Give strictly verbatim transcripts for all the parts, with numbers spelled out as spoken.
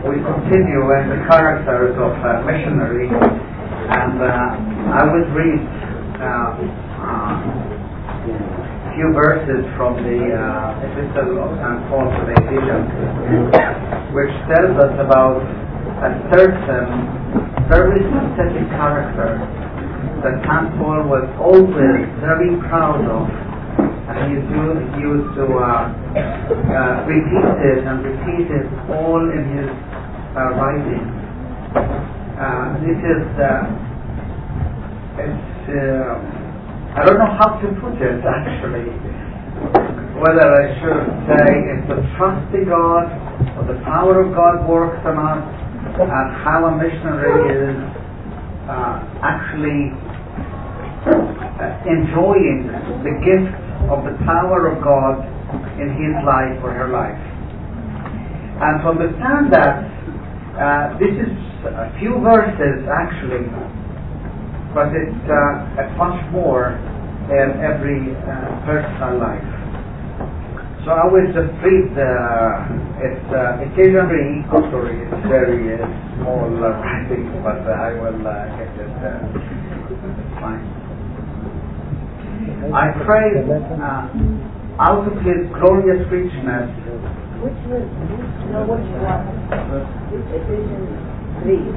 we continue in the characters of uh, missionary, and uh, I would read uh, uh, a few verses from the uh, Epistle of Saint Paul to the Ephesians, which tells us about a certain very specific character that Saint Paul was always very proud of. And he used, he used to uh, uh, repeat it and repeat it all in his uh, writings. Uh, this is, uh, it's, uh, I don't know how to put it actually. Whether I should say it's the trust in God or the power of God works on us, and how a missionary is uh, actually uh, enjoying the gift of the power of God in his life or her life. And to understand that, uh, this is a few verses actually, but it's, uh, it's much more in every uh, personal life. So I will just read the, it's uh, Ephesians three, oh sorry, it's very uh, small uh, writing, but uh, I will uh, get it, uh, it's fine. I pray uh, out of His glorious richness. Which was, no, which one? Which Ephesians three?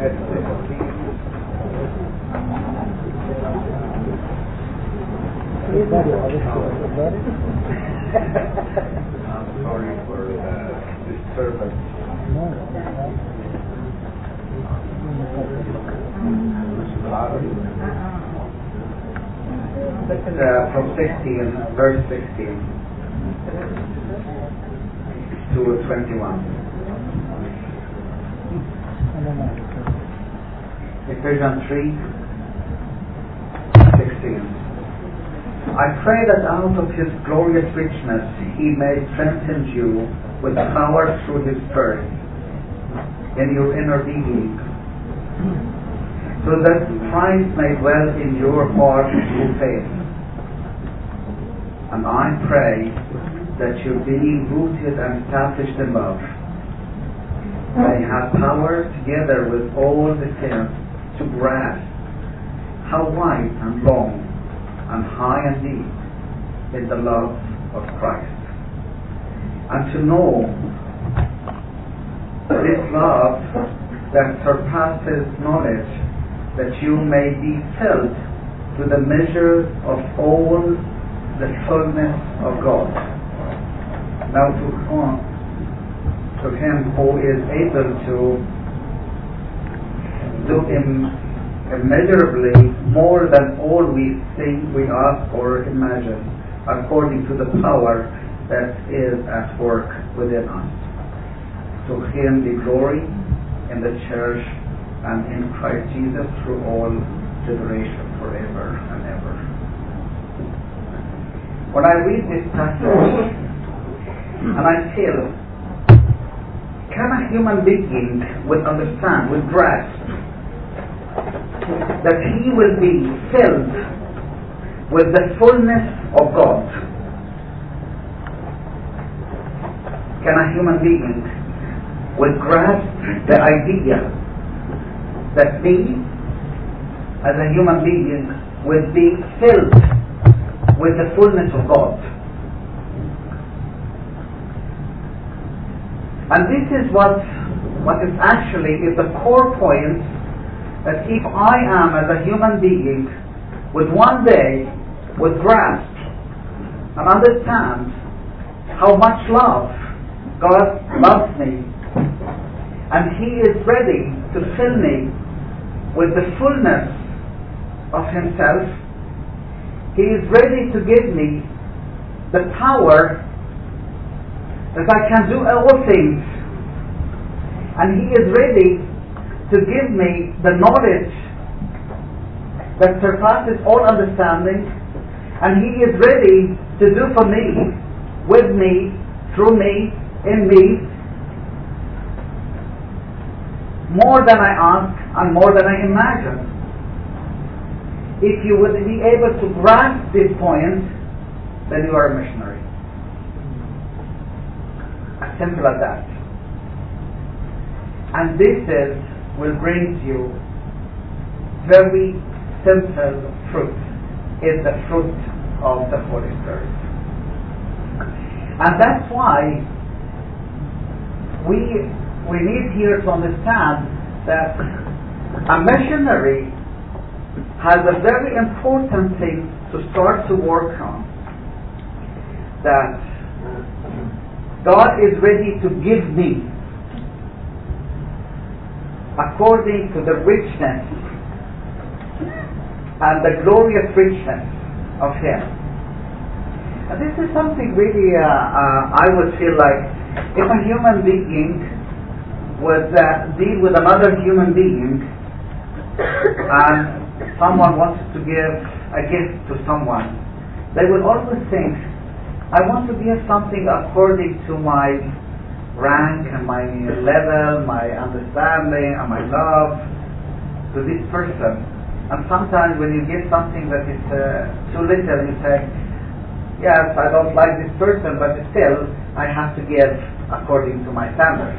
I'm sorry for the disturbance. Uh, from sixteen, verse sixteen to twenty-one. Ephesians three, sixteen. I pray that out of His glorious richness He may strengthen you with power through His Spirit in your inner being, so that Christ may dwell in your heart through faith. And I pray that you, being rooted and established in love, may have power together with all the saints to grasp how wide and long and high and deep is the love of Christ, and to know this love that surpasses knowledge, that you may be filled to the measure of all the fullness of God. Now to, uh, to Him who is able to do Im- immeasurably more than all we think, we ask or imagine, according to the power that is at work within us. To Him be glory in the church and in Christ Jesus through all generations, forever and ever. When I read this passage, and I feel, can a human being will understand, will grasp that he will be filled with the fullness of God? Can a human being will grasp the idea that me, as a human being, will be filled with the fullness of God? And this is what what is actually is the core point, that if I am as a human being would one day would grasp and understand how much love God loves me, and He is ready to fill me with the fullness of Himself. He is ready to give me the power that I can do all things, and He is ready to give me the knowledge that surpasses all understanding, and He is ready to do for me, with me, through me, in me, more than I ask and more than I imagine. If you would be able to grasp this point, then you are a missionary. As simple as that. And this is, will bring you very simple fruit, is the fruit of the Holy Spirit. And that's why we we need here to understand that a missionary has a very important thing to start to work on. That God is ready to give me according to the richness and the glorious richness of Him. And this is something really uh, uh, I would feel like if a human being would uh, deal with another human being and someone wants to give a gift to someone, they will always think, I want to give something according to my rank and my level, my understanding and my love to this person. And sometimes when you give something that is uh, too little, you say, yes, I don't like this person, but still I have to give according to my standards.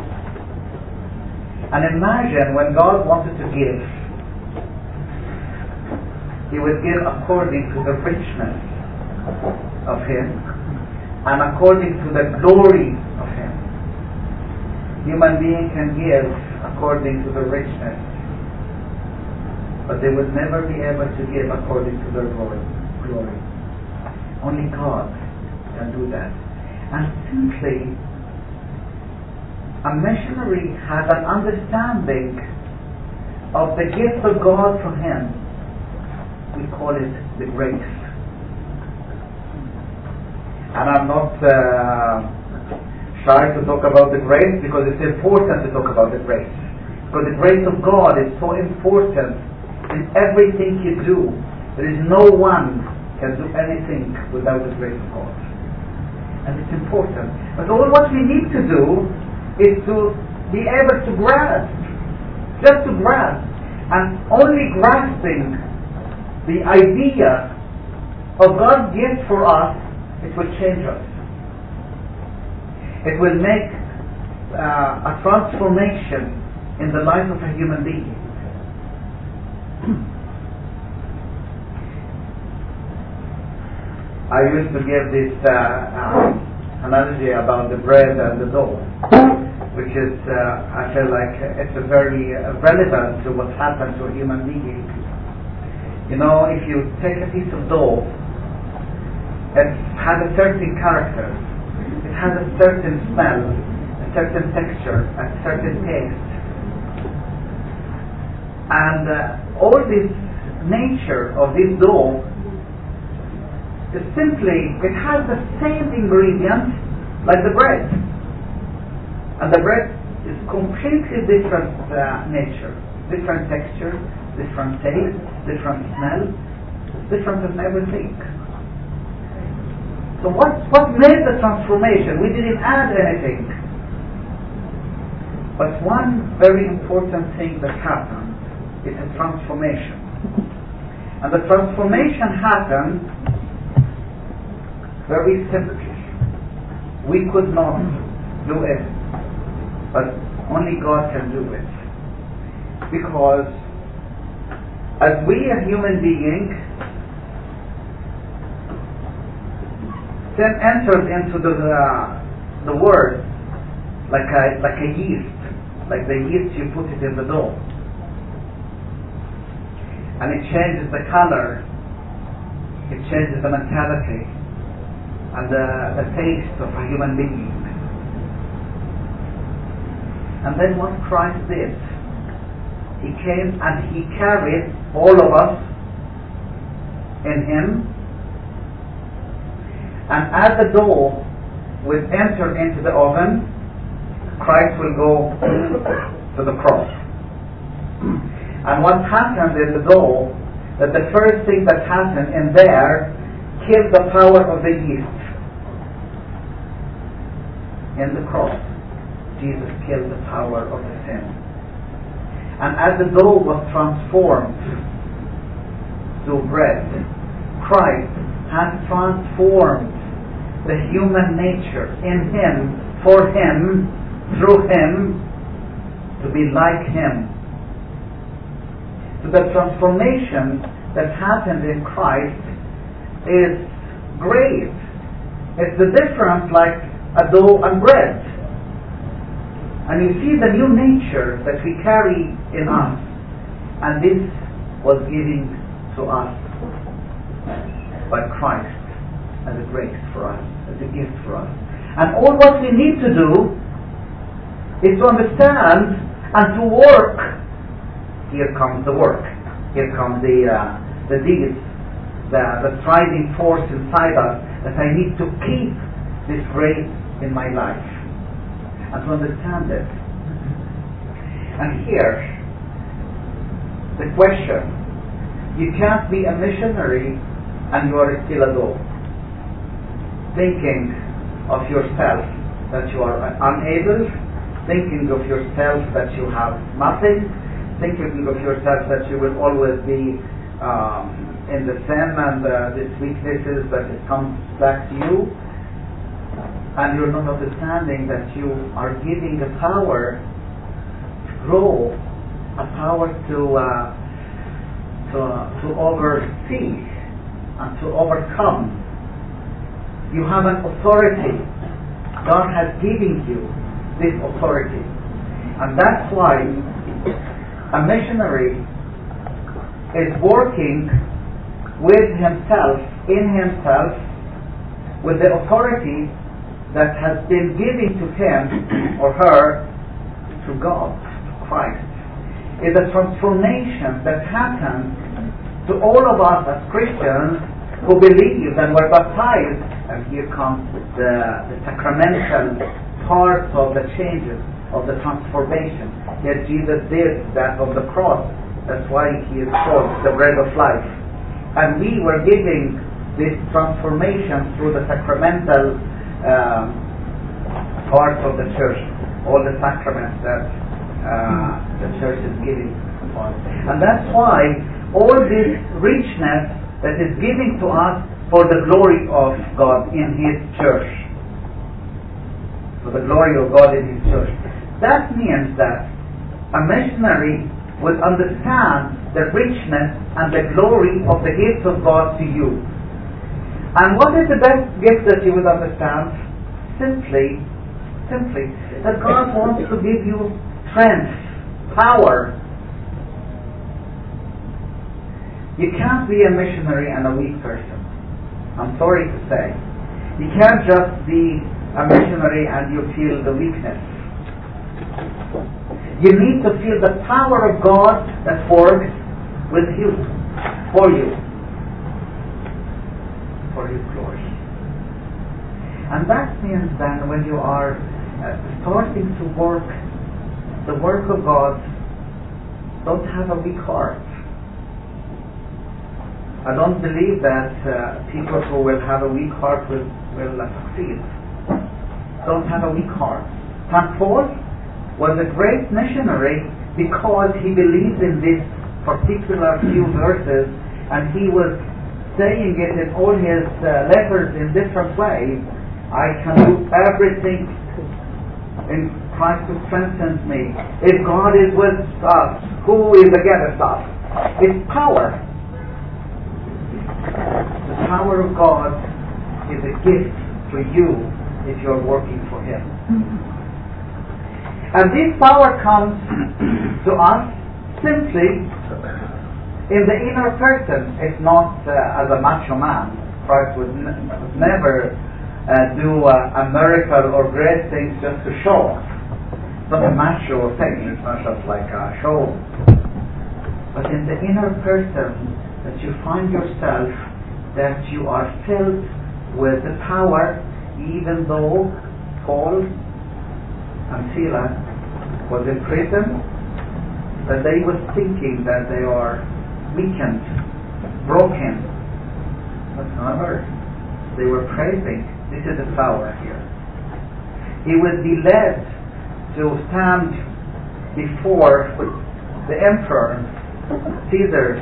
And imagine when God wanted to give, He would give according to the richness of Him and according to the glory of Him. Human being can give according to the richness, but they will never be able to give according to their glory. glory. Only God can do that. And simply, a missionary has an understanding of the gift of God from him. We call it the grace. And I'm not uh, shy to talk about the grace because it's important to talk about the grace. Because the grace of God is so important in everything you do. There is no one can do anything without the grace of God. And it's important. But all what we need to do is to be able to grasp. Just to grasp. And only grasping the idea of God's gift for us, it will change us. It will make uh, a transformation in the life of a human being. I used to give this uh, uh, analogy about the bread and the dough, which is, uh, I feel like it's a very uh, relevant to what happens to a human being. You know, if you take a piece of dough, it has a certain character, it has a certain smell, a certain texture, a certain taste. And uh, all this nature of this dough is simply, it has the same ingredient like the bread. And the bread is completely different uh, nature, different texture, different taste, different smell, different in everything. So what, what made the transformation? We didn't add anything. But one very important thing that happened is a transformation. And the transformation happened very simply. We could not do it, but only God can do it. Because as we, a human being, then entered into the uh, the word like a like a yeast, like the yeast you put it in the dough, and it changes the color, it changes the mentality and the, the taste of a human being. And then what Christ did, He came and He carried all of us in Him, and as the dough will enter into the oven, Christ will go to the cross. And what happened in the dough, that the first thing that happened in there killed the power of the yeast. In the cross, Jesus killed the power of the sin. And as the dough was transformed to bread, Christ has transformed the human nature in Him, for Him, through Him, be like Him. So the transformation that happened in Christ is great. It's the difference like a dough and bread. And you see the new nature that we carry in us. And this was given to us by Christ as a grace for us, as a gift for us. And all what we need to do is to understand and to work. Here comes the work. Here comes the uh, the deeds, the, the striving force inside us that I need to keep this grace in my life and to understand it. And here, the question: you can't be a missionary and you are still a dog, thinking of yourself that you are unable, thinking of yourself that you have nothing, thinking of yourself that you will always be um, in the sin and uh, these weaknesses that it comes back to you, and you're not understanding that you are giving a power to grow, a power to uh, to, to oversee and to overcome. You have an authority. God has given you this authority. And that's why a missionary is working with himself, in himself, with the authority that has been given to him or her through God, Christ. It's a transformation that happens to all of us as Christians who believed and were baptized. And here comes the, the sacramental part of the changes, of the transformation. That Jesus did that on the cross. That's why He is called the bread of life. And we were giving this transformation through the sacramental um, part of the church, all the sacraments that uh, the church is giving us. And that's why all this richness that is given to us for the glory of God in His church. For the glory of God in His church. That means that a missionary will understand the richness and the glory of the gifts of God to you. And what is the best gift that you will understand? Simply, simply, that God wants to give you strength, power. You can't be a missionary and a weak person. I'm sorry to say. You can't just be a missionary and you feel the weakness. You need to feel the power of God that works with you, for you, for His glory. And that means then when you are uh, starting to work the work of God, don't have a weak heart. I don't believe that uh, people who will have a weak heart will, will uh, succeed. Don't have a weak heart. Saint Paul was a great missionary because he believed in this particular few verses, and he was saying it in all his uh, letters in different ways. I can do everything in Christ who strengthens me. If God is with us, who is against us? It's power. The power of God is a gift for you if you're working for Him. And this power comes to us simply in the inner person. It's not uh, as a macho man. Christ would, n- would never uh, do uh, a miracle or great things just to show us. It's not a macho thing. It's not just like a show. But in the inner person, that you find yourself that you are filled with the power, even though Paul and Silas was in prison, that they were thinking that they are weakened, broken. But however, they were praising. This is the power here. He would be led to stand before the emperor, Caesar,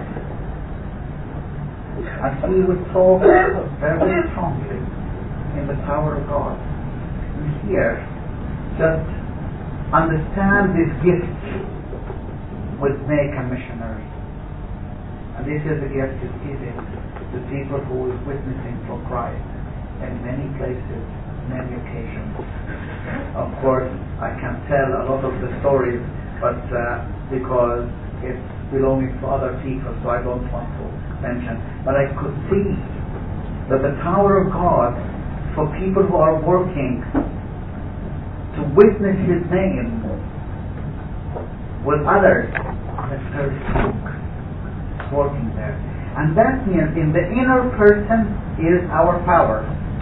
and he would talk very strongly in the power of God. And here, just understand this gift would make a missionary. And this is the gift is given to people who is witnessing for Christ in many places, many occasions. Of course, I can tell a lot of the stories, but uh, because it's belonging to other people, so I don't want to mention. But I could see that the power of God for people who are working to witness His name with others, that's very strong working there. And that means in the inner person is our power.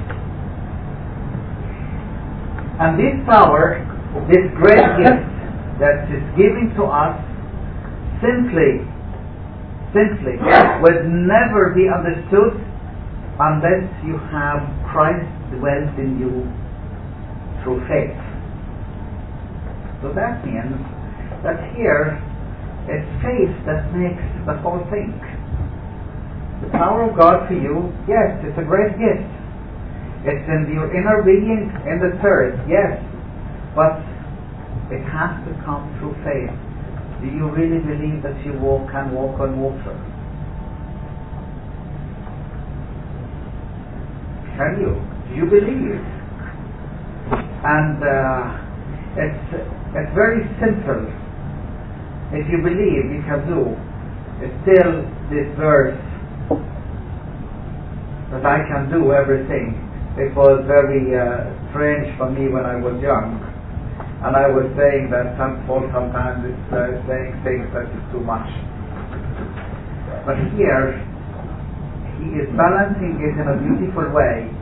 And this power, this great gift that is given to us, simply, simply would never be understood unless you have Christ dwelt in you through faith. So that means that here it's faith that makes the whole thing. The power of God for you, yes, it's a great gift. It's in your inner being, in the spirit, yes, but it has to come through faith. Do you really believe that you walk can walk on water? Can you? Do you believe? And uh, it's it's very simple. If you believe, you can do. It's still this verse that I can do everything. It was very uh, strange for me when I was young, and I was saying that some Paul sometimes is uh, saying things that is too much. But here, he is balancing it in a beautiful way.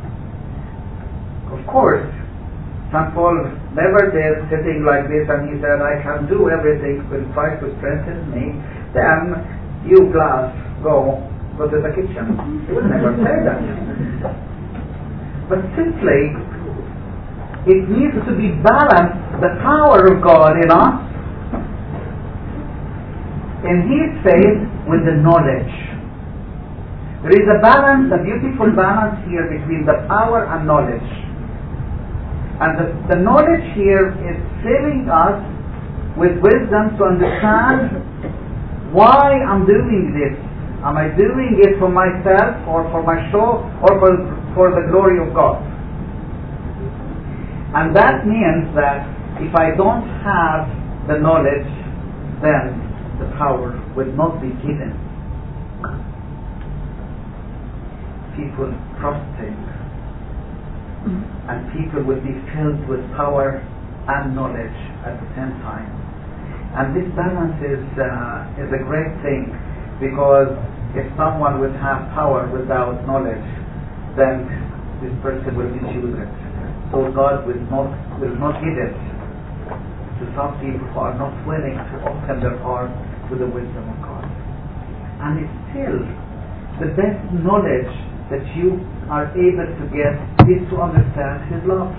Of course, Saint Paul never did sitting like this and he said, I can do everything when Christ will strengthen me. Then, you glass, go, go to the kitchen. He would never say that. But simply, it needs to be balanced, the power of God in us, in His faith with the knowledge. There is a balance, a beautiful balance here between the power and knowledge. And the, the knowledge here is filling us with wisdom to understand why I'm doing this. Am I doing it for myself or for my show or for, for the glory of God? And that means that if I don't have the knowledge, then the power will not be given. People trusting, and people will be filled with power and knowledge at the same time. And this balance is uh, is a great thing, because if someone would have power without knowledge, then this person will misuse it. So God will not will not give it to some people who are not willing to open their heart to the wisdom of God. And it's still the best knowledge that you are able to get is to understand His love.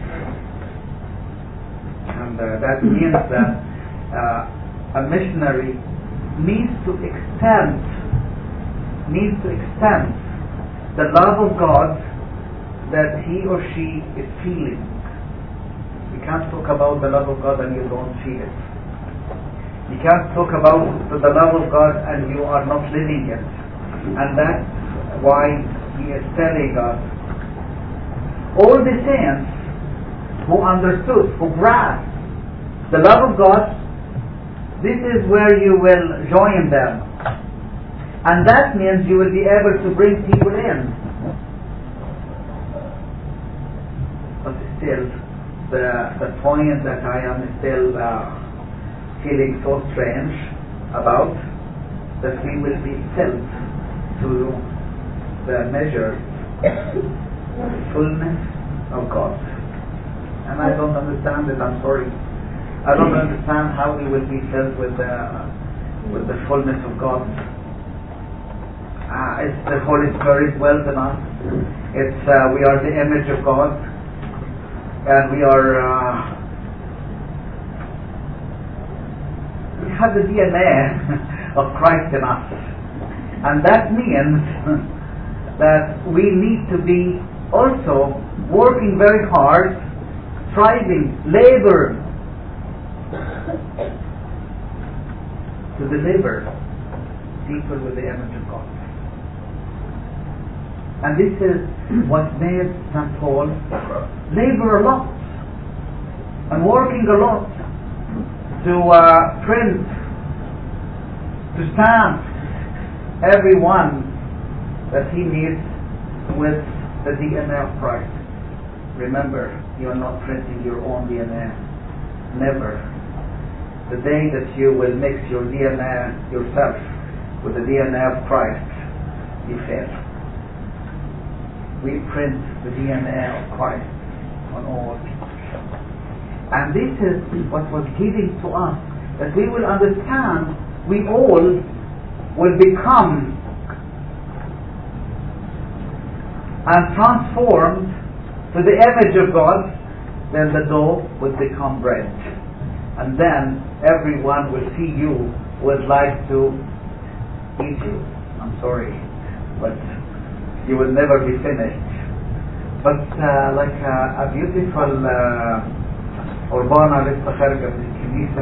And uh, that means that uh, a missionary needs to extend needs to extend the love of God that he or she is feeling. You can't talk about the love of God and you don't feel it. You can't talk about the love of God and you are not living it. And that's why He is telling us, all the saints who understood, who grasped the love of God, this is where you will join them. And that means you will be able to bring people in. But still, the, the point that I am still uh, feeling so strange about, that we will be filled to the measure, fullness of God. And I don't understand it, I'm sorry. I don't understand how we will be filled with the, with the fullness of God. Uh, it's the Holy Spirit dwells in us. It's uh, we are the image of God, and we are uh, we have the D N A of Christ in us, and that means that we need to be also working very hard, striving, labor to deliver people with the image of God. And this is what made Saint Paul labor a lot and working a lot to uh, print, to stamp everyone that he meets with the D N A of Christ. Remember, you are not printing your own D N A. Never. The day that you will mix your D N A yourself with the D N A of Christ, you fail. We print the D N A of Christ on all people. And this is what was given to us, that we will understand we all will become and transformed to the image of God. Then the dough will become bread. And then everyone will see you would like to eat you. I'm sorry, but you will never be finished. But uh, like uh, a beautiful uh, Urbana لسه خارجة من الكنيسة.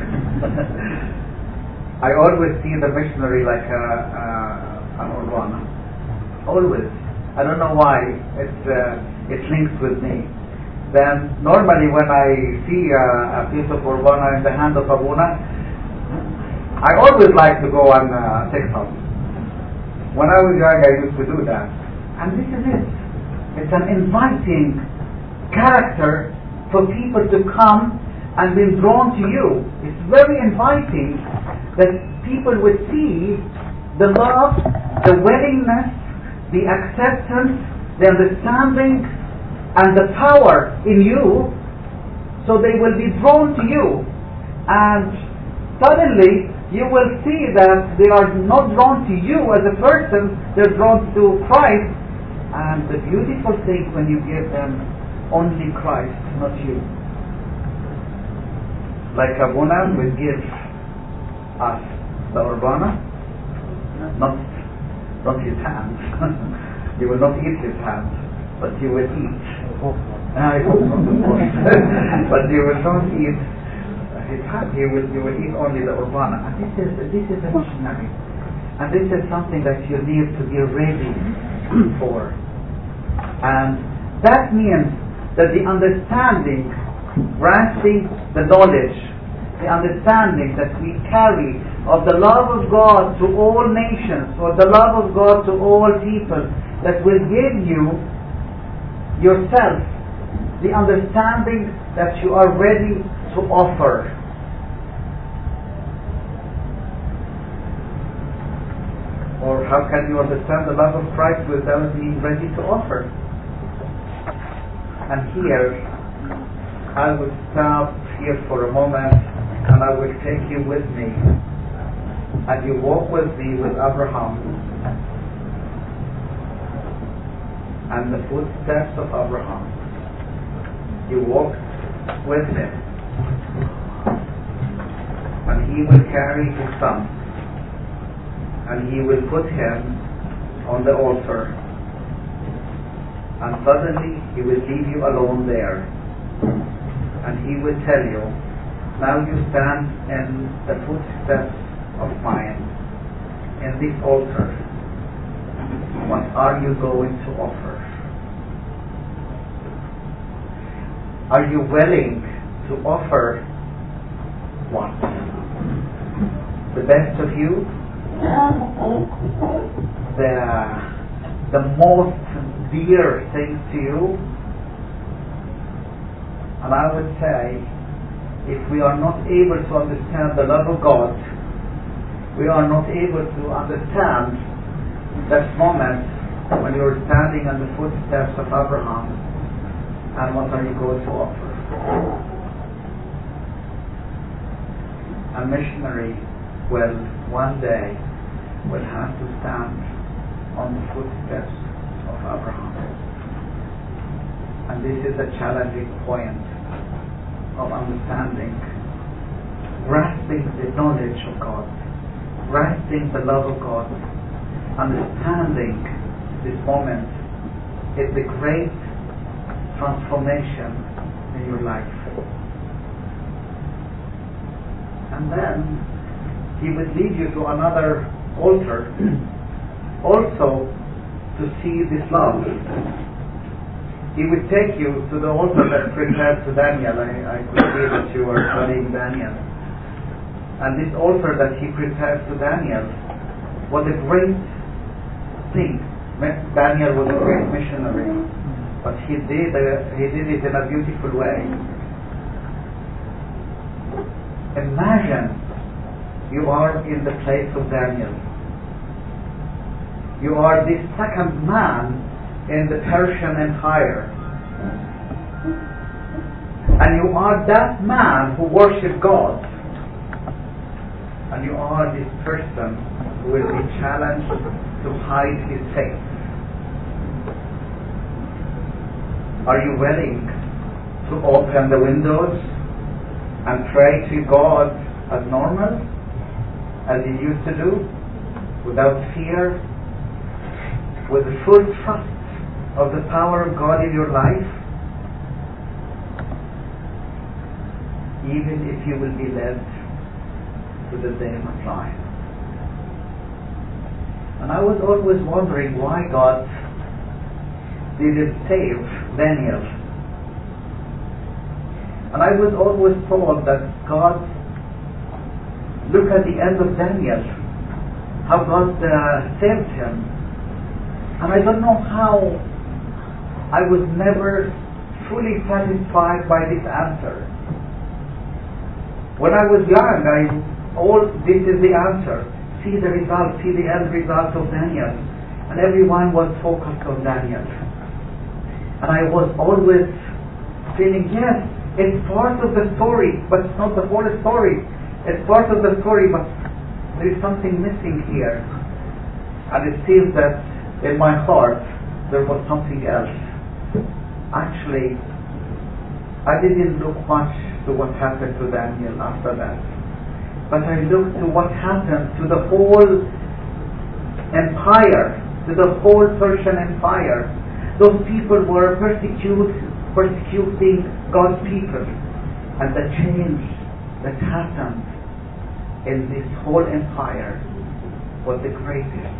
I always see the missionary like a, uh, an Urbana. Always. I don't know why. It's, uh, it links with me. Then normally when I see uh, a piece of Urbana in the hand of Abuna, I always like to go on uh, TikTok. When I was young, I used to do that. And this is it. It's an inviting character for people to come and be drawn to you. It's very inviting that people would see the love, the willingness, the acceptance, the understanding, and the power in you, so they will be drawn to you. And suddenly you will see that they are not drawn to you as a person, they're drawn to Christ. And the beautiful thing when you give them only Christ, not you. Like Abuna will give us the Urbana, not, not his hands. You will not eat his hands, but you will eat. I hope not, of course. But you will not eat his hand. You will, you will eat only the Urbana. And this is, this is a missionary. And this is something that you need to be ready for. And that means that the understanding, grasping the knowledge, the understanding that we carry of the love of God to all nations, or the love of God to all people, that will give you yourself the understanding that you are ready to offer. Or how can you understand the love of Christ without being ready to offer? And here, I will stop here for a moment, and I will take you with me. And you walk with me with Abraham, and the footsteps of Abraham. You walk with him, and he will carry his son, and he will put him on the altar. And suddenly he will leave you alone there. And he will tell you, now you stand in the footsteps of mine, in this altar. What are you going to offer? Are you willing to offer what? The best of you? The, the most dear things to you? And I would say, if we are not able to understand the love of God, we are not able to understand that moment when you are standing on the footsteps of Abraham, and what are you going to offer? A missionary will one day will have to stand on the footsteps of Abraham. And this is a challenging point of understanding, grasping the knowledge of God, grasping the love of God, understanding this moment is the great transformation in your life. And then he would lead you to another altar, also to see this love. He would take you to the altar that prepared to Daniel. I, I could see that you were studying Daniel. And this altar that he prepared to Daniel was a great thing. Daniel was a great missionary, but he did, uh, he did it in a beautiful way. Imagine you are in the place of Daniel. You are the second man in the Persian Empire. And you are that man who worships God. And you are this person who will be challenged to hide his faith. Are you willing to open the windows and pray to God as normal, as you used to do, without fear, with the full trust of the power of God in your life, even if you will be led to the den of lions? And I was always wondering why God didn't save Daniel. And I was always told that God, look at the end of Daniel, how God uh, saved him. And I don't know how I was never fully satisfied by this answer. When I was young, I all this is the answer. See the result, see the end result of Daniel. And everyone was focused on Daniel. And I was always feeling, yes, it's part of the story, but it's not the whole story. It's part of the story, but there is something missing here. And it seems that in my heart there was something else. Actually, I didn't look much to what happened to Daniel after that. But I looked to what happened to the whole empire, to the whole Persian Empire. Those people were persecute, persecuting God's people. And the change that happened in this whole empire was the greatest.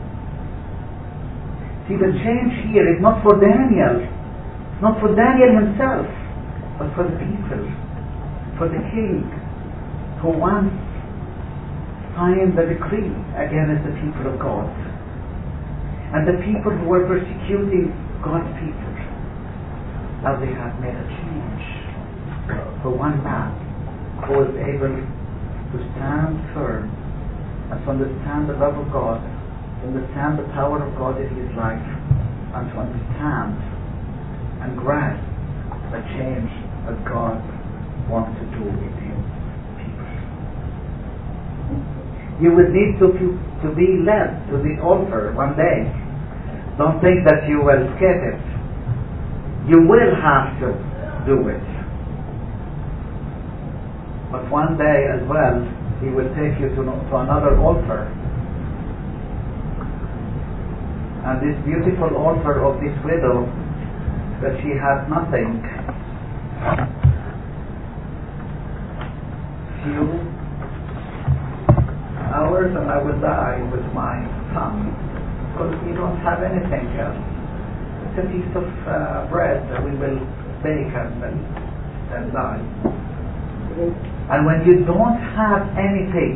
See, the change here is not for Daniel, not for Daniel himself, but for the people, for the king who once signed the decree against the people of God. And the people who were persecuting God's people, now they have made a change for one man who was able to stand firm and to understand the love of God, to understand the power of God in his life, and to understand and grasp the change that God wants to do in his people. You will need to, to be led to the altar one day. Don't think that you will skip it. You will have to do it. But one day as well, he will take you to, to another altar. And this beautiful altar of this widow, that she had nothing. Few hours and I will die with my son, because we don't have anything else. It's a piece of uh, bread that we will bake and then, then die. And when you don't have anything,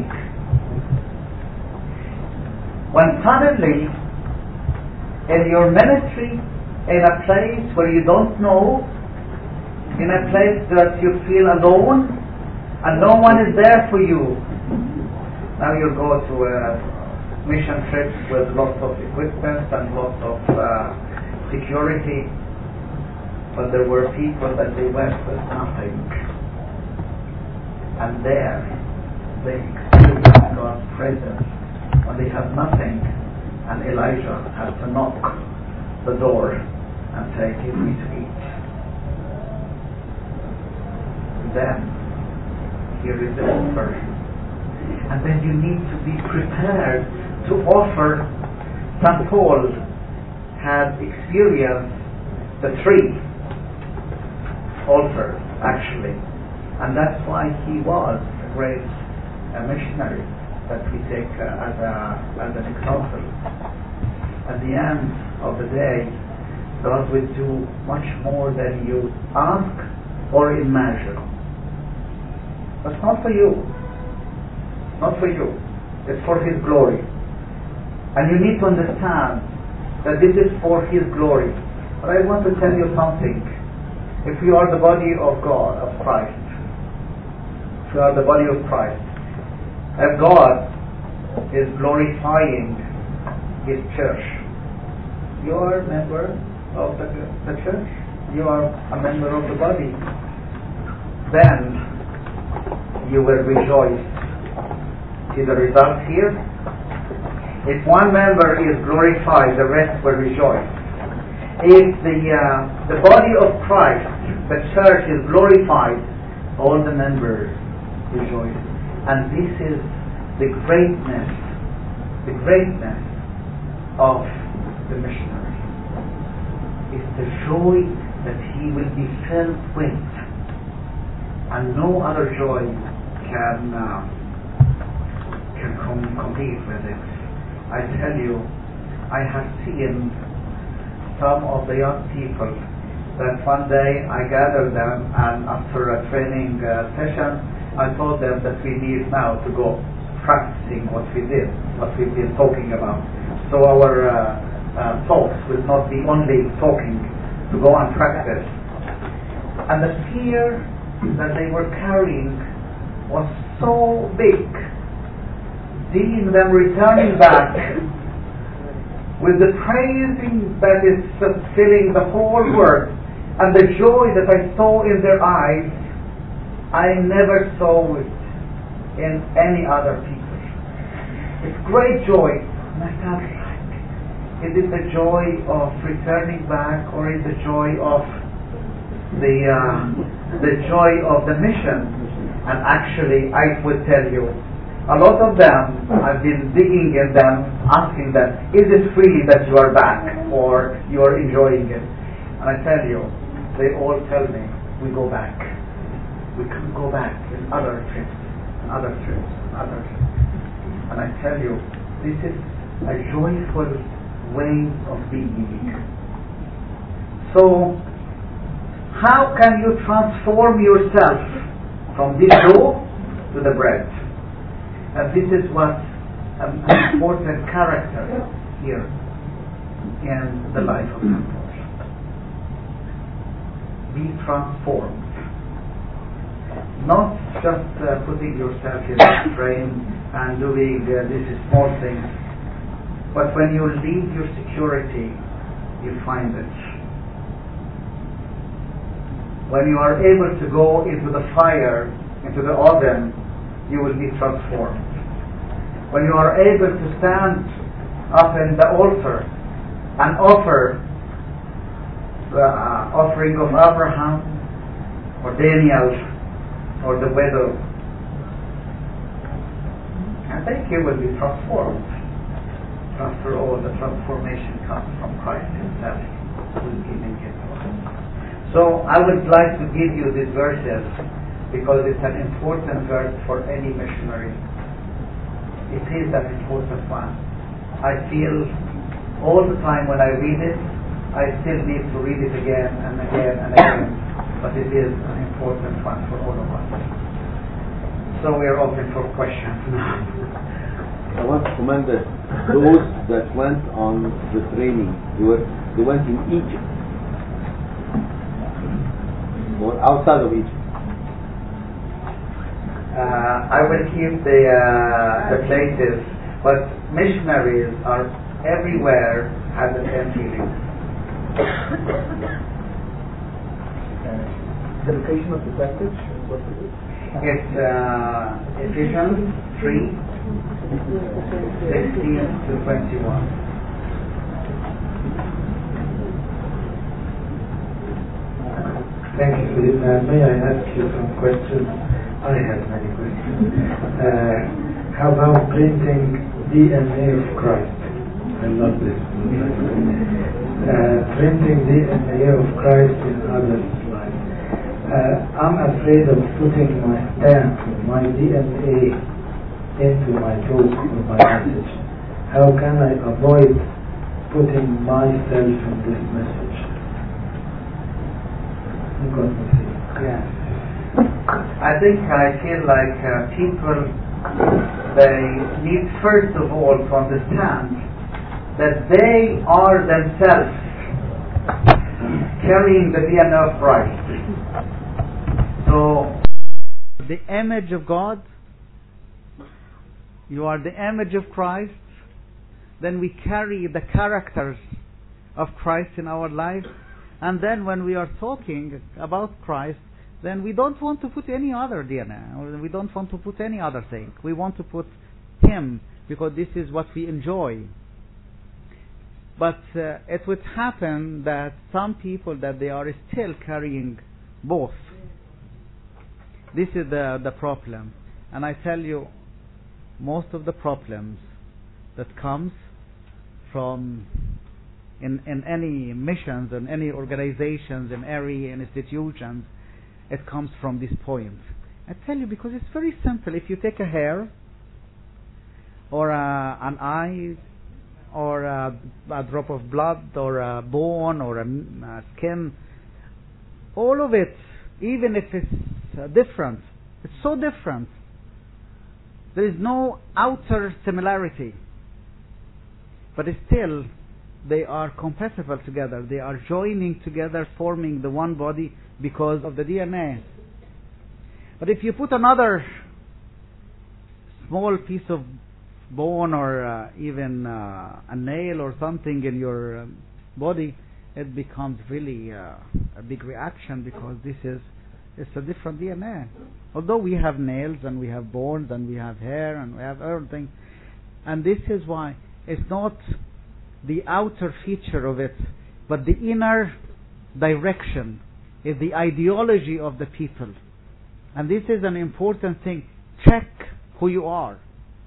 when suddenly in your ministry, in a place where you don't know, in a place that you feel alone and no one is there for you, now you go to a mission trip with lots of equipment and lots of uh, security, but there were people that they went with nothing. And there, they experience God's presence when they have nothing. And Elijah had to knock the door and say, give me to eat. Then, here is the offer. And then you need to be prepared to offer. Saint Paul had experienced the three altars, actually. And that's why he was a great uh, missionaries that we take uh, as, a, as an example. At the end of the day, God will do much more than you ask or imagine. But not for you. Not for you. It's for His glory. And you need to understand that this is for His glory. But I want to tell you something. If we are the body of God, of Christ, if we are the body of Christ, if God is glorifying His church, you are a member of the, the church, you are a member of the body, then you will rejoice. See the result here? If one member is glorified, the rest will rejoice. If the, uh, the body of Christ, the church, is glorified, all the members rejoice. And this is the greatness, the greatness of the missionary. It's the joy that he will be filled with, and no other joy can uh, can com- compete with it. I tell you, I have seen some of the young people that one day I gathered them, and after a training uh, session, I told them that we need now to go practicing what we did, what we've been talking about. So our uh, uh, talks will not be only talking, to go and practice. And the fear that they were carrying was so big. Seeing them returning back with the praising that is filling the whole world, and the joy that I saw in their eyes, I never saw it in any other people. It's great joy. And I felt like, is it the joy of returning back, or is the joy of the uh, the joy of the mission? And actually, I would tell you, a lot of them, I've been digging in them, asking them, is it really that you are back, or you are enjoying it? And I tell you, they all tell me, we go back. We can go back in other trips, and other trips, and other trips. And I tell you, this is a joyful way of being. So, how can you transform yourself from this dough to the bread? And this is what an important character here in the life of Santos. Be transformed. Not just uh, putting yourself in a frame and doing uh, these small things, but when you leave your security, you find it. When you are able to go into the fire, into the oven, you will be transformed. When you are able to stand up in the altar and offer the uh, offering of Abraham or Daniel or the widow, I think you will be transformed. After all, the transformation comes from Christ Himself, who is giving it to us. So I would like to give you these verses, because it's an important verse for any missionary. It is an important one. I feel all the time when I read it, I still need to read it again and again and again, but it is an important one for all of us. So we are open for questions now. I want to commend the, those that went on the training. They, were, they went in Egypt, or outside of Egypt. Uh, I will keep the uh, the places, but missionaries are everywhere have the same feeling. The location of the passage, what is it? It's uh, Ephesians three, sixteen to twenty-one. Thank you, Philip. Uh, may I ask you some questions? I have many questions. Uh, how about printing D N A of Christ? I love this. Uh, printing D N A of Christ in others' lives. Uh, I'm afraid of putting my stamp, my D N A into my talk or my message? How can I avoid putting myself in this message? You got me thinking. Yeah. I think I feel like uh, people, they need first of all to understand that they are themselves carrying the D N A of Christ. So, the image of God, you are the image of Christ, then we carry the characters of Christ in our life, and then when we are talking about Christ, then we don't want to put any other D N A, or we don't want to put any other thing. We want to put Him, because this is what we enjoy. But uh, it would happen that some people, that they are still carrying both. This is the, the problem. And I tell you, most of the problems that comes from in, in any missions, in any organizations, in any institutions, it comes from this point. I tell you, because it's very simple. If you take a hair, or a, an eye, or a, a drop of blood, or a bone, or a, a skin, all of it, even if it's uh, different, it's so different. There is no outer similarity, but still they are compatible together. They are joining together, forming the one body because of the D N A. But if you put another small piece of bone, or uh, even uh, a nail or something in your um, body, it becomes really uh, a big reaction, because this is it's a different D N A. Although we have nails and we have bones and we have hair and we have everything, and this is why it's not the outer feature of it, but the inner direction is the ideology of the people. And this is an important thing. Check who you are.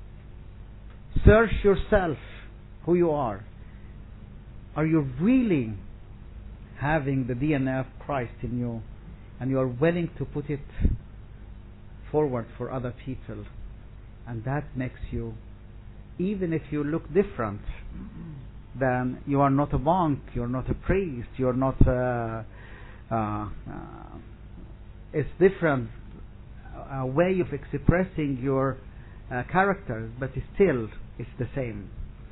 Search yourself who you are. Are you really having the D N A of Christ in you, and you are willing to put it forward for other people? And that makes you, even if you look different, then you are not a monk, you are not a priest, you are not a, uh, uh, it's different a way of expressing your uh, characters, but it's still it's the same.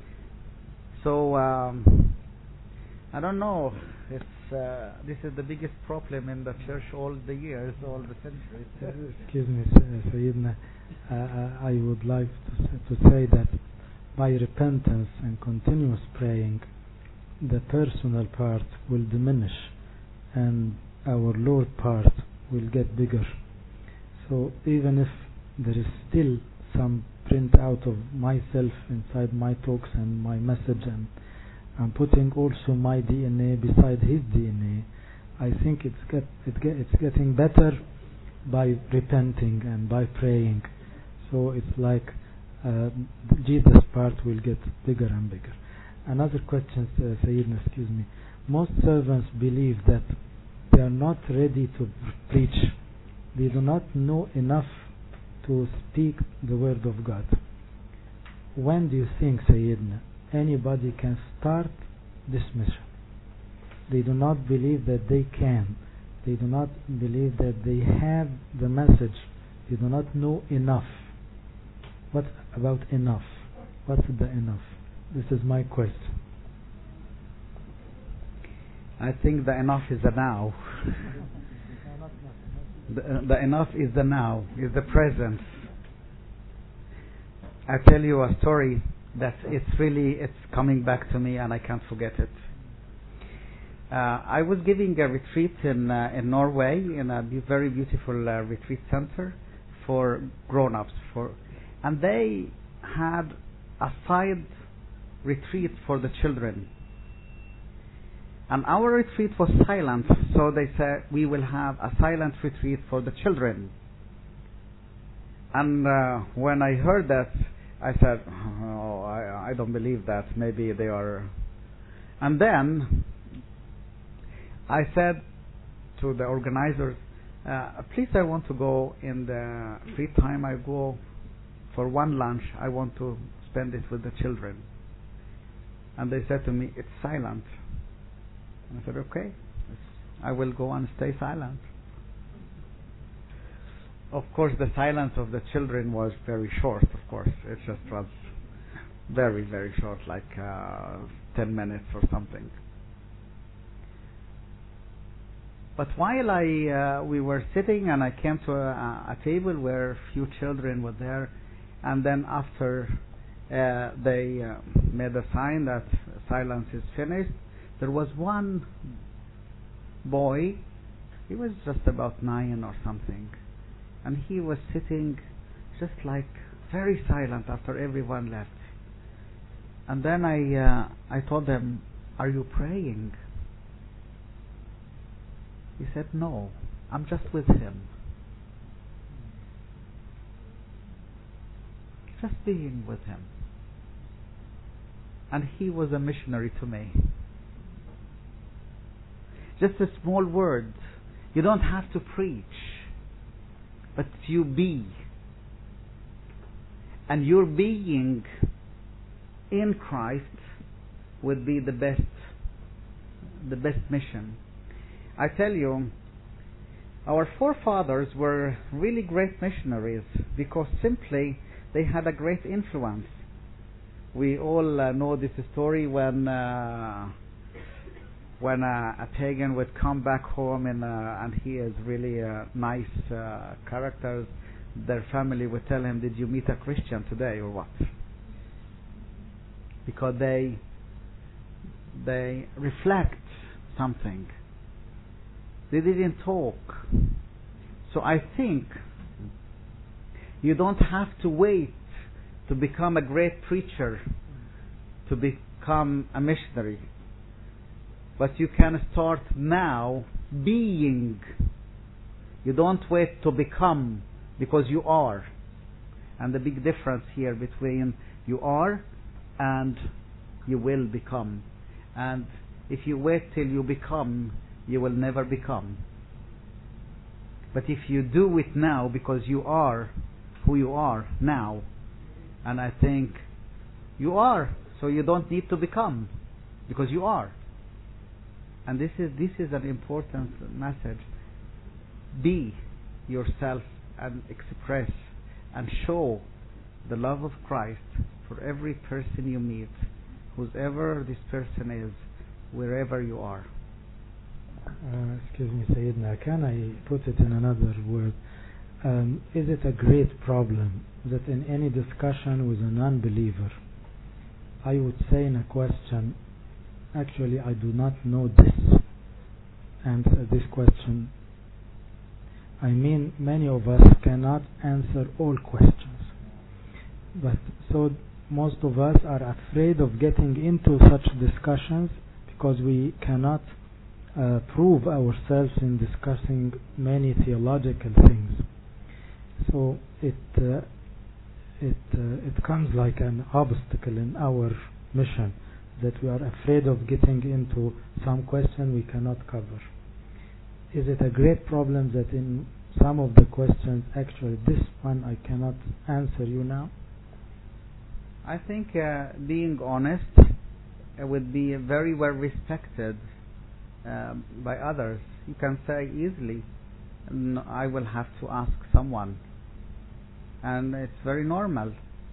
So um, I don't know. It's uh, this is the biggest problem in the church all the years, all the centuries. Excuse me, Sayyidina. Uh, I would like to say, to say that by repentance and continuous praying, the personal part will diminish, and our Lord part will get bigger. So even if there is still some print out of myself inside my talks and my message, and I'm putting also my D N A beside his D N A, I think it's get, it get, it's getting better by repenting and by praying. So it's like uh, Jesus' part will get bigger and bigger. Another question, uh, Sayyidina, excuse me. Most servants believe that they are not ready to preach. They do not know enough to speak the word of God. When do you think, Sayyidina, anybody can start this mission? They do not believe that they can. They do not believe that they have the message. They do not know enough. What about enough? What's the enough? This is my question. I think the enough is the now. the, the enough is the now, is the present. I tell you a story that it's really, it's coming back to me and I can't forget it. Uh, I was giving a retreat in uh, in Norway, in a be- very beautiful uh, retreat center for grown-ups, for, and they had a side retreat for the children. And our retreat was silent, so they said we will have a silent retreat for the children. And uh, when I heard that, I said, "Oh, I, I don't believe that. Maybe they are." And then I said to the organizers, uh, please, I want to go in the free time. I go for one lunch, I want to spend it with the children. And they said to me, it's silent. And I said, okay, I will go and stay silent. Of course, the silence of the children was very short, of course. It just was very, very short, like uh, ten minutes or something. But while I uh, we were sitting and I came to a, a table where few children were there, and then after uh, they uh, made a sign that silence is finished, there was one boy, he was just about nine or something, and he was sitting just like very silent after everyone left. And then I uh, I told him, are you praying? He said, no, I'm just with him. Just being with him. And he was a missionary to me. Just a small word. You don't have to preach, but you be. And your being in Christ would be the best, the best mission. I tell you, our forefathers were really great missionaries because simply they had a great influence. We all uh, know this story when uh, when uh, a pagan would come back home and, uh, and he is really a nice uh, character. Their family would tell him, did you meet a Christian today or what? Because they they reflect something. They didn't talk. So I think you don't have to wait to become a great preacher to become a missionary. But you can start now being. You don't wait to become, because you are. And the big difference here between you are and you will become. And if you wait till you become, you will never become. But if you do it now, because you are who you are now, and I think you are, so you don't need to become, because you are. And this is this is an important message. Be yourself and express and show the love of Christ for every person you meet, whoever this person is, wherever you are. Uh, excuse me, Sayyidina, can I put it in another word? Um, is it a great problem that in any discussion with a non-believer, I would say in a question, actually I do not know this, answer this question. I mean, many of us cannot answer all questions, but so most of us are afraid of getting into such discussions because we cannot uh, prove ourselves in discussing many theological things. So it uh, it uh, it comes like an obstacle in our mission, that we are afraid of getting into some question we cannot cover. Is it a great problem that in some of the questions, actually this one I cannot answer you now? I think uh, being honest uh, would be very well respected uh, by others. You can say easily, no, I will have to ask someone, and it's very normal.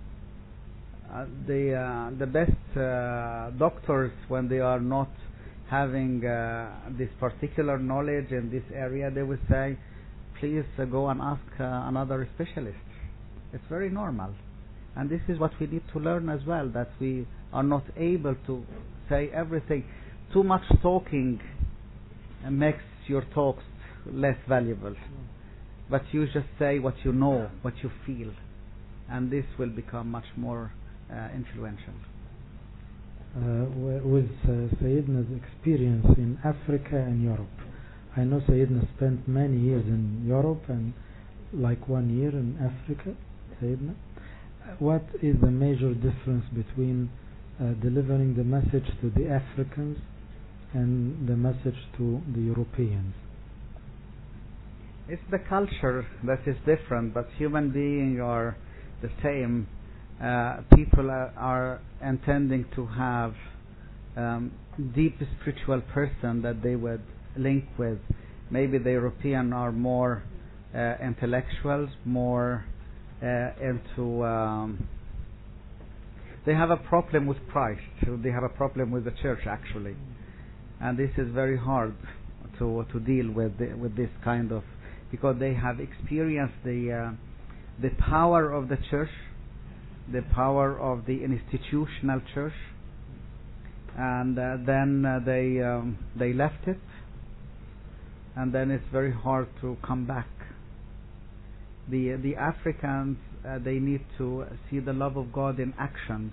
Uh, the uh, the best uh, doctors, when they are not having uh, this particular knowledge in this area, they will say, please uh, go and ask uh, another specialist. It's very normal. And this is what we need to learn as well, that we are not able to say everything. Too much talking makes your talks less valuable. But you just say what you know, what you feel, and this will become much more uh, influential. Uh, with uh, Sayyidina's experience in Africa and Europe, I know Sayyidina spent many years in Europe and like one year in Africa. Sayyidina, what is the major difference between uh, delivering the message to the Africans and the message to the Europeans? It's the culture that is different, but human beings are the same. Uh, people are, are intending to have um, deep spiritual person that they would link with. Maybe the European are more uh, intellectuals, more uh, into. Um, they have a problem with Christ. They have a problem with the church, actually, and this is very hard to to deal with the, with this kind of, because they have experienced the uh, the power of the church, the power of the institutional church, and uh, then uh, they um, they left it, and then it's very hard to come back. The the Africans uh, they need to see the love of God in actions,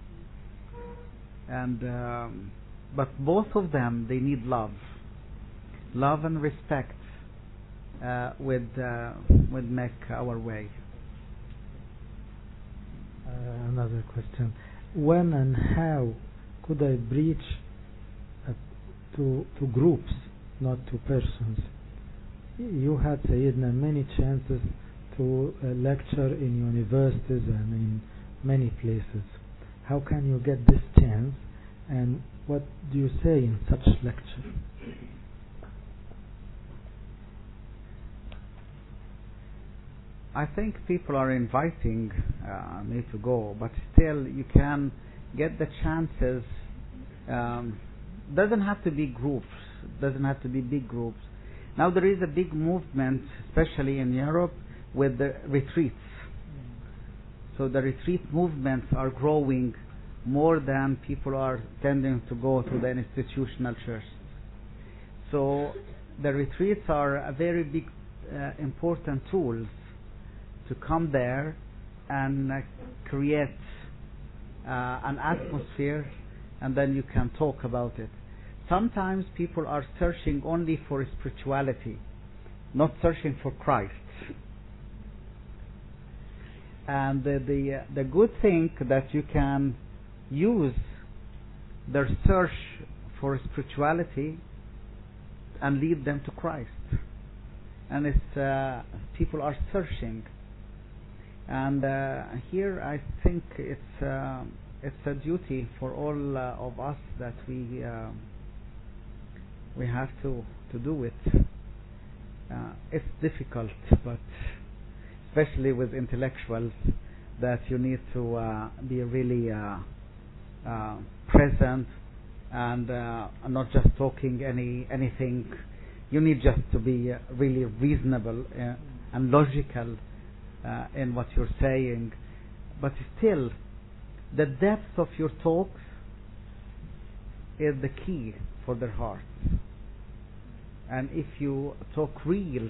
and um, but both of them they need love, love and respect. Uh, would uh, would make our way. Uh, another question: when and how could I preach uh, to to groups, not to persons? You had, Sayyidina, many chances to uh, lecture in universities and in many places. How can you get this chance, and what do you say in such lecture? I think people are inviting uh, me to go, but still you can get the chances. Um, doesn't have to be groups, doesn't have to be big groups. Now there is a big movement, especially in Europe, with the retreats. So the retreat movements are growing more than people are tending to go to the institutional church. So the retreats are a very big, uh, important tools to come there and uh, create uh, an atmosphere, and then you can talk about it. Sometimes people are searching only for spirituality, not searching for Christ. And the the, the good thing that you can use their search for spirituality and lead them to Christ. And it's uh, people are searching. And uh, here I think it's uh, it's a duty for all uh, of us that we uh, we have to to do it. Uh, it's difficult, but especially with intellectuals, that you need to uh, be really uh, uh, present and uh, not just talking any anything. You need just to be uh, really reasonable uh, and logical Uh, in what you're saying, but still the depth of your talks is the key for their hearts. And if you talk real,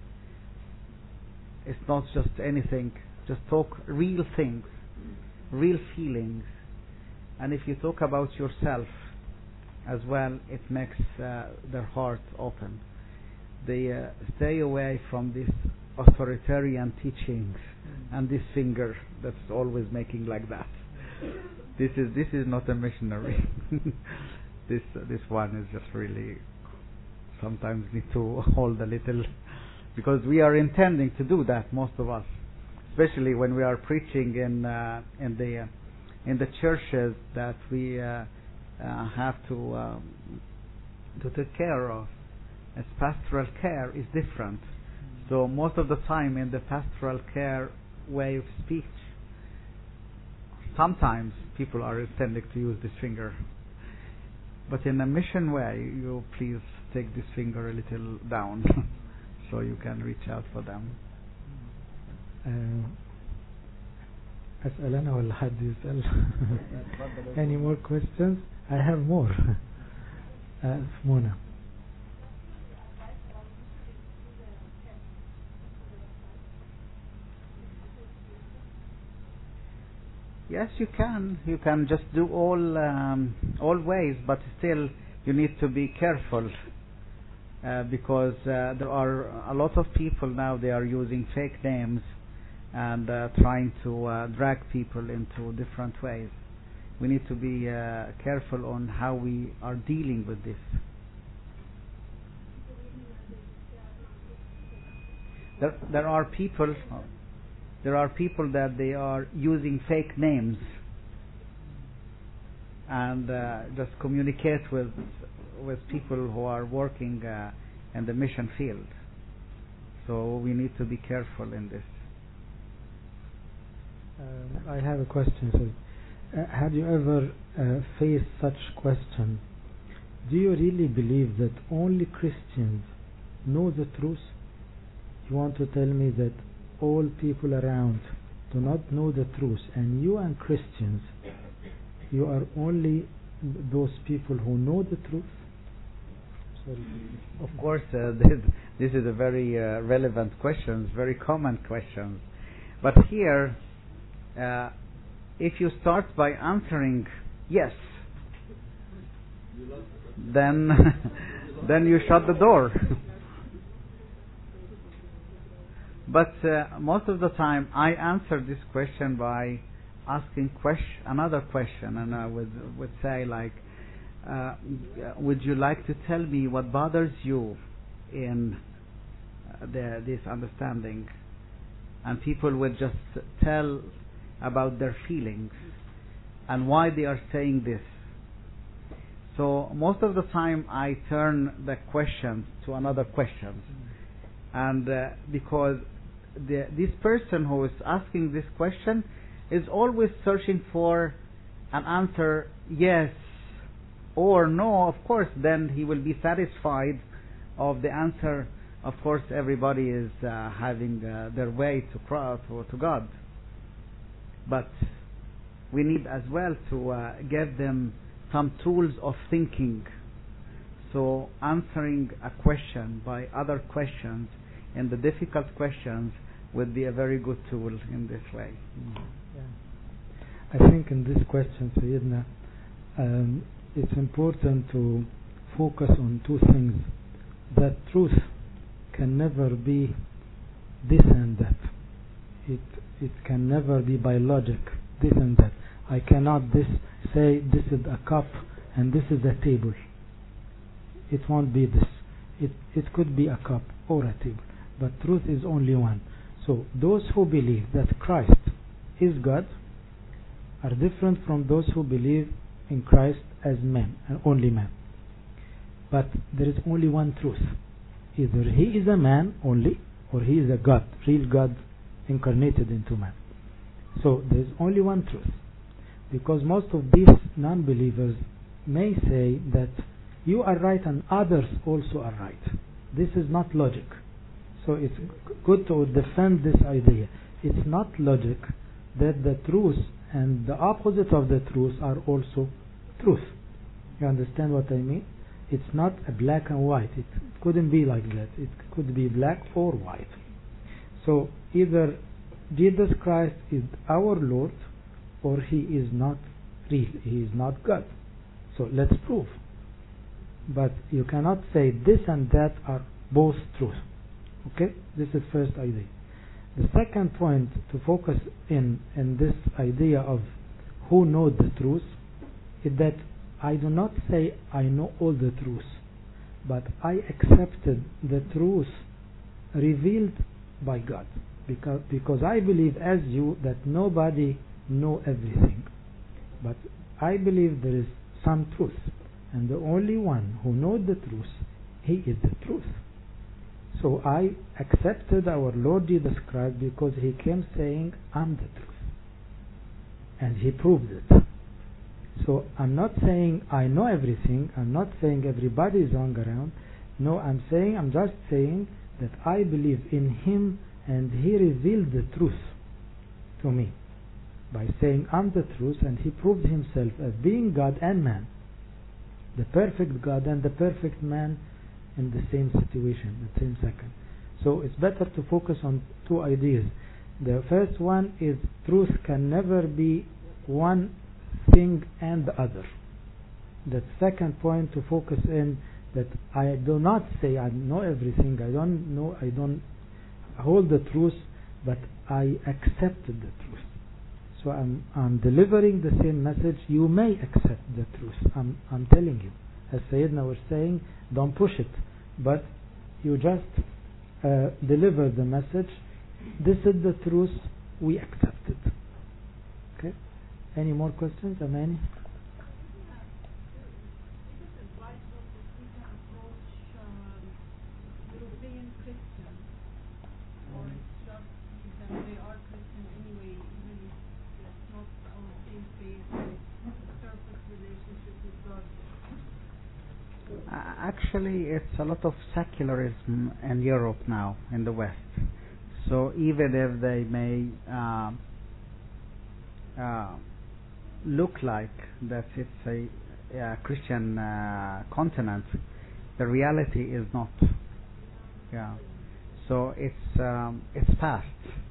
it's not just anything, just talk real things, real feelings. And if you talk about yourself as well, it makes uh, their heart open. They uh, stay away from this authoritarian teachings and this finger that's always making like that. This is this is not a missionary. this uh, this one is just really sometimes need to hold a little, because we are intending to do that, most of us, especially when we are preaching in uh, in the uh, in the churches that we uh, uh, have to um, to take care of. As pastoral care is different. So most of the time in the pastoral care way of speech, sometimes people are intending to use this finger. But in a mission way, you please take this finger a little down so you can reach out for them. أسأل أنا ولا حد يسأل? Any more questions? I have more. uh, Mona. Yes, you can. You can just do all um, all ways, but still you need to be careful uh, because uh, there are a lot of people now. They are using fake names and uh, trying to uh, drag people into different ways. We need to be uh, careful on how we are dealing with this. There, there are people. there are people that they are using fake names and uh, just communicate with with people who are working uh, in the mission field. So we need to be careful in this. Um, I have a question. So, uh, have you ever uh, faced such question? Do you really believe that only Christians know the truth? You want to tell me that all people around do not know the truth, and you and Christians, you are only those people who know the truth? Sorry. Of course, uh, this, this is a very uh, relevant question, very common question. But here, uh, if you start by answering yes, then then you shut the door. But uh, most of the time, I answer this question by asking question, another question, and I would would say like, uh, would you like to tell me what bothers you in the, this understanding? And people would just tell about their feelings and why they are saying this. So most of the time, I turn the question to another question, and uh, because the, this person who is asking this question is always searching for an answer yes or no, of course, then he will be satisfied of the answer. Of course, everybody is uh, having uh, their way to, to, to God. But we need as well to uh, give them some tools of thinking. So answering a question by other questions and the difficult questions would be a very good tool in this way. Yeah. I think in this question, Sayyidina, um, it's important to focus on two things. That truth can never be this and that. It it can never be by logic, this and that. I cannot this say this is a cup and this is a table. It won't be this. It it could be a cup or a table, but truth is only one. So those who believe that Christ is God are different from those who believe in Christ as man and only man. But there is only one truth. Either he is a man only, or he is a God, real God incarnated into man. So there is only one truth. Because most of these non-believers may say that you are right and others also are right. This is not logic. So it's good to defend this idea. It's not logic that the truth and the opposite of the truth are also truth. You understand what I mean? It's not a black and white. It couldn't be like that. It could be black or white. So either Jesus Christ is our Lord or he is not real. He is not God. So let's prove. But you cannot say this and that are both truth. Okay? This is first idea. The second point to focus in in this idea of who knows the truth is that I do not say I know all the truth, but I accepted the truth revealed by God, because because I believe as you that nobody know everything, but I believe there is some truth, and the only one who knows the truth, he is the truth. So I accepted our Lord Jesus Christ because he came saying, I'm the truth. And he proved it. So I'm not saying I know everything. I'm not saying everybody is wrong around. No, I'm saying, I'm just saying that I believe in him and he revealed the truth to me by saying I'm the truth, and he proved himself as being God and man, the perfect God and the perfect man in the same situation, the same second. So it's better to focus on two ideas. The first one is truth can never be one thing and the other. The second point to focus in that I do not say I know everything, I don't know, I don't hold the truth, but I accepted the truth. So I'm, I'm delivering the same message. You may accept the truth. I'm, I'm telling you. As Sayyidina was saying, don't push it, but you just uh, deliver the message. This is the truth. we accept it. Okay? Any more questions, Amani? Actually, it's a lot of secularism in Europe now, in the West. So even if they may uh, uh, look like that it's a, a Christian uh, continent, the reality is not. Yeah. So it's um, it's past.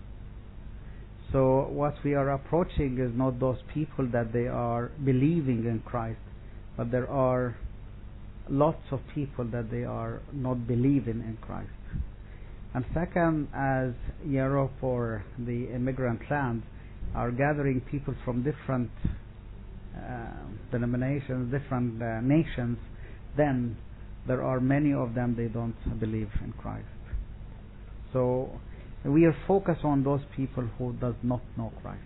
So what we are approaching is not those people that they are believing in Christ, but there are lots of people that they are not believing in Christ. And second, as Europe or the immigrant land are gathering people from different uh, denominations, different uh, nations, then there are many of them they don't believe in Christ. So we are focused on those people who does not know Christ.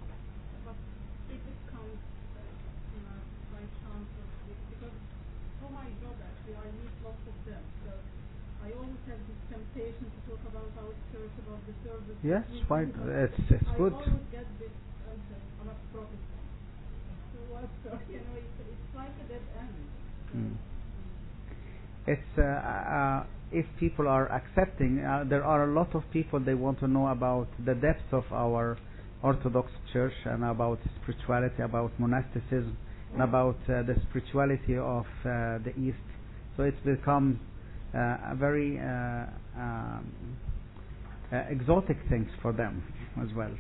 To talk about our church, about the service. Yes, quite. It's it's I good. always get this answer about Protestant. So what? So, you know, it's, it's like a dead end. So, Mm. It's uh, uh, if people are accepting. Uh, there are a lot of people they want to know about the depth of our Orthodox Church and about spirituality, about monasticism, and about uh, the spirituality of uh, the East. So it's become uh, a very uh, um, uh, exotic things for them as well.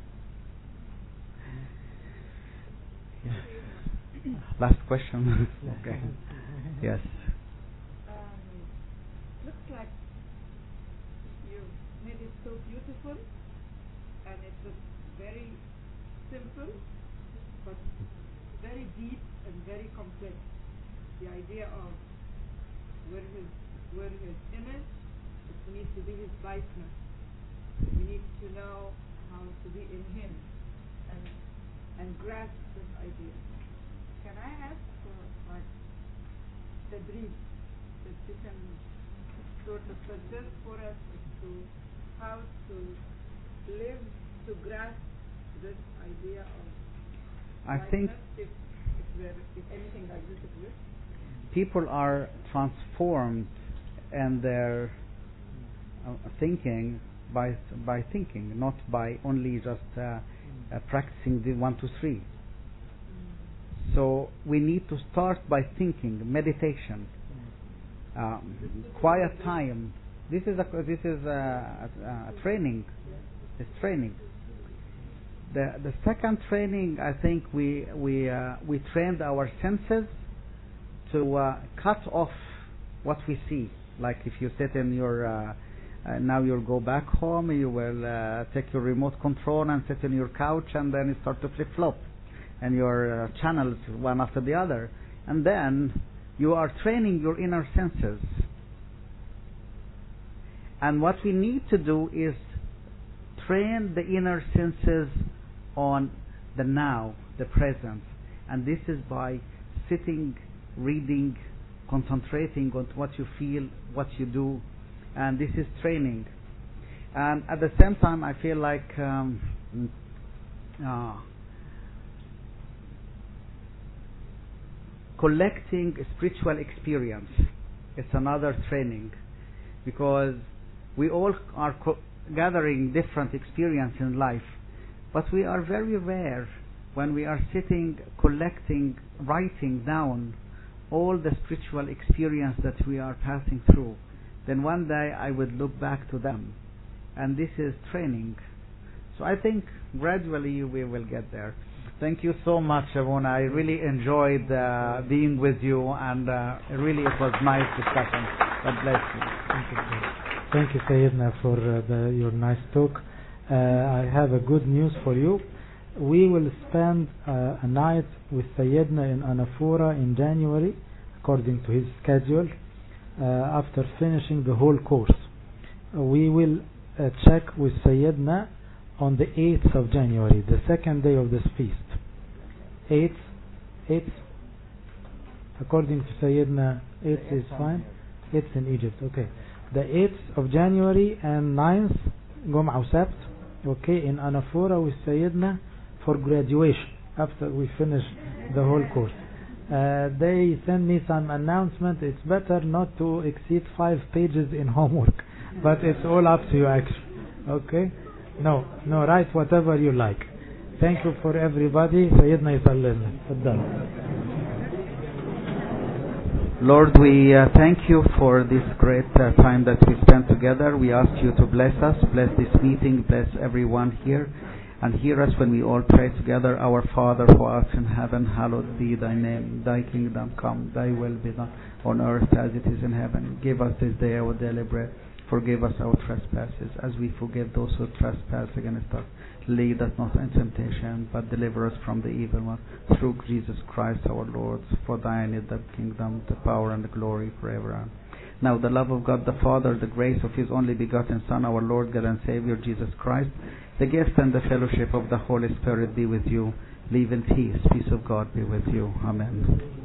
Yes. Last question. Okay. Yes. Um, looks like you made it so beautiful, and it looks very simple, but very deep and very complex. The idea of where his where his image, it needs to be his likeness. We need to know how to be in him and and grasp this idea. Can I ask for like the dream that you can sort of suggest for us as to how to live to grasp this idea of I likeness, think if, if there if anything like this exists? people are transformed in their uh, thinking by by thinking, not by only just uh, uh, practicing the one, two, three. So we need to start by thinking, meditation, um, quiet time. This is a this is a, a, a training. It's training. The the second training, I think we we uh, we trained our senses to uh, cut off what we see. Like if you sit in your uh, uh, now you'll go back home, you will uh, take your remote control and sit in your couch, and then you start to flip flop, and your uh, channels one after the other, and then you are training your inner senses. And what we need to do is train the inner senses on the now, the present, and this is by sitting, reading, concentrating on what you feel, what you do, and this is training. And at the same time, I feel like um, uh, collecting spiritual experience. It's another training, because we all are co- gathering different experience in life, but we are very rare when we are sitting, collecting, writing down all the spiritual experience that we are passing through. Then one day I would look back to them, and this is training. So I think gradually we will get there. Thank you so much, Avona. I really enjoyed uh, being with you, and uh, really it was nice discussion. God bless you. Thank you, Thank you, Sayyidina, for uh, the, your nice talk. Uh, I have a good news for you. We will spend uh, a night with Sayyidina in Anafura in January, according to his schedule, uh, after finishing the whole course. Uh, we will uh, check with Sayyidina on the eighth of January, the second day of this feast. eighth, eighth, according to Sayyidina, eighth is fine. eighth in Egypt, okay. The eighth of January and ninth, Jum'ah Sabt, okay, in Anafora with Sayyidina for graduation after we finish the whole course. Uh, they send me some announcement. It's better not to exceed five pages in homework, but it's all up to you actually. Okay? No, no, write whatever you like. Thank you for everybody. Sayyidina Yusallina. Lord, we uh, thank you for this great uh, time that we spent together. We ask you to bless us, bless this meeting, bless everyone here, and hear us when we all pray together. Our Father who art in heaven, hallowed be thy name. Thy kingdom come, thy will be done on earth as it is in heaven. Give us this day our daily bread. Forgive us our trespasses as we forgive those who trespass against us. Lead us not into temptation, but deliver us from the evil one. Through Jesus Christ our Lord. For thine is the kingdom, the power, and the glory forever. Now the love of God the Father, the grace of His only begotten Son, our Lord God and Savior Jesus Christ, the gift and the fellowship of the Holy Spirit be with you. Live in peace. Peace of God be with you. Amen.